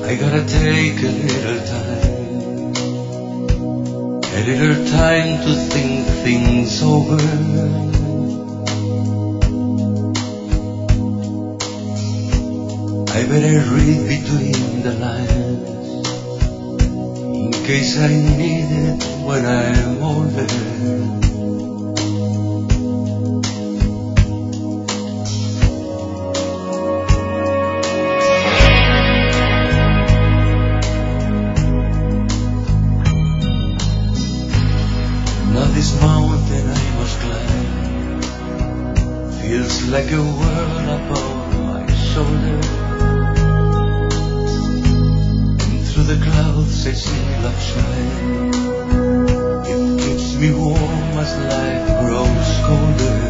I gotta take a little time to think things over. I better read between the lines in case I need it when I'm older. This mountain I must climb feels like a world above my shoulder, and through the clouds I see love shine. It keeps me warm as life grows colder.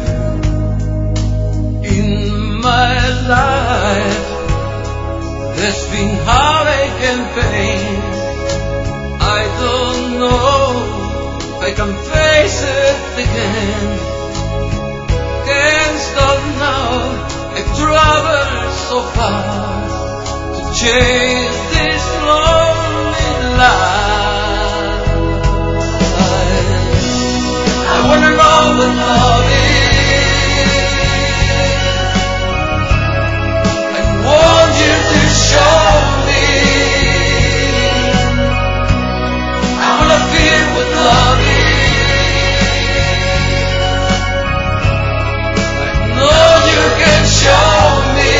In my life there's been heartache and pain. I don't know I can face it again. Can't stop now. I've traveled so far to change this lonely life. I wanna know what love is. I want you to show me. I wanna feel what love is. Show me.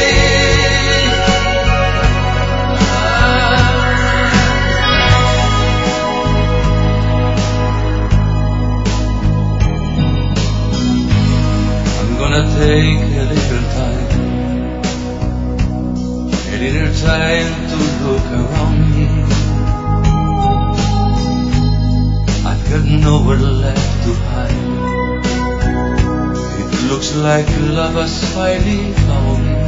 I'm gonna take a little time to look around me. I've got nowhere left to hide. Looks like love has finally found me.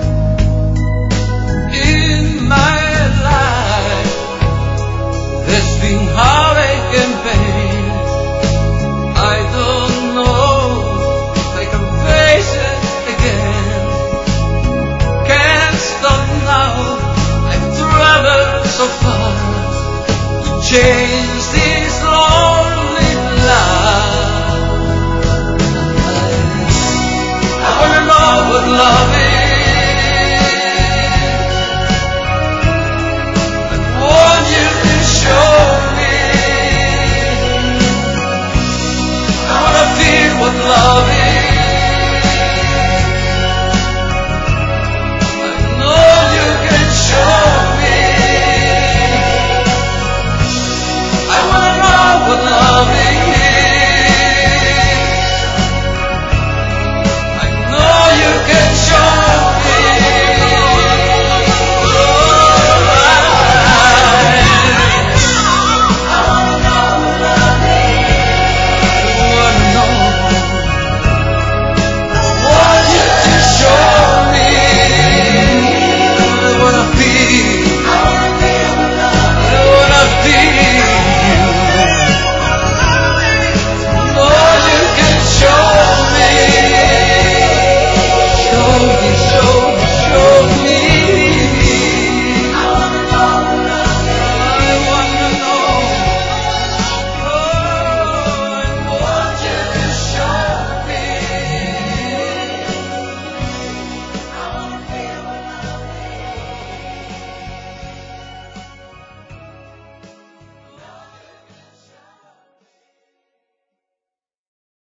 In my life there's been heartache and pain. I don't know if I can face it again. Can't stop now. I've traveled so far to change this lonely life. What love